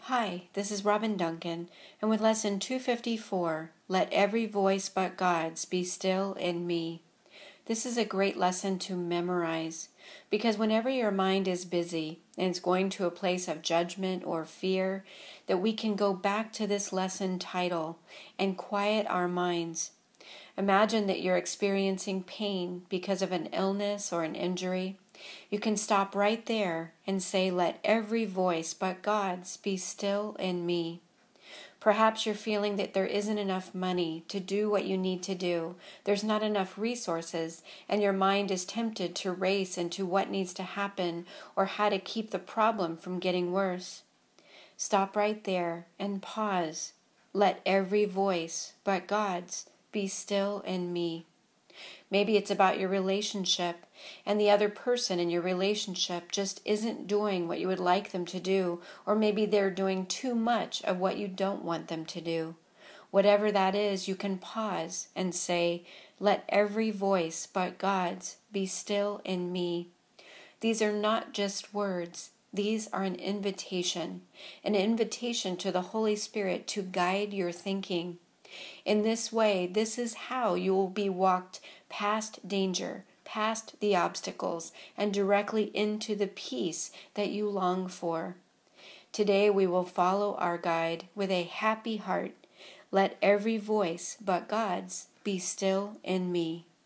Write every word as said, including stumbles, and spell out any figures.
Hi, this is Robin Duncan, and with Lesson two fifty-four, Let Every Voice But God's Be Still in Me. This is a great lesson to memorize, because whenever your mind is busy and it's going to a place of judgment or fear, that we can go back to this lesson title and quiet our minds. Imagine that you're experiencing pain because of an illness or an injury. You can stop right there and say, let every voice but God's be still in me. Perhaps you're feeling that there isn't enough money to do what you need to do. There's not enough resources, and your mind is tempted to race into what needs to happen or how to keep the problem from getting worse. Stop right there and pause. Let every voice but God's be still in me. Maybe it's about your relationship, and the other person in your relationship just isn't doing what you would like them to do, or maybe they're doing too much of what you don't want them to do. Whatever that is, you can pause and say, let every voice but God's be still in me. These are not just words. These are an invitation, an invitation to the Holy Spirit to guide your thinking. In this way, this is how you will be walked past danger, past the obstacles, and directly into the peace that you long for. Today we will follow our guide with a happy heart. Let every voice but God's be still in me.